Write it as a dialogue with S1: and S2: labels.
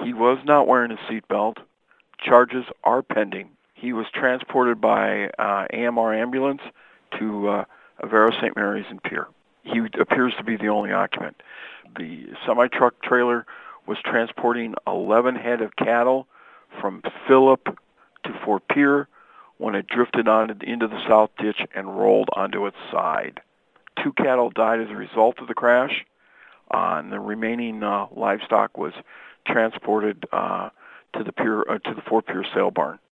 S1: He was not wearing a seatbelt. Charges are pending. He was transported by AMR ambulance to Avera St. Mary's in Pierre. He appears to be the only occupant. The semi-truck trailer was transporting 11 head of cattle from Phillip to Fort Pierre when it drifted into the south ditch and rolled onto its side. 2 cattle died as a result of the crash, and the remaining livestock was transported to the Fort Pierre sale barn.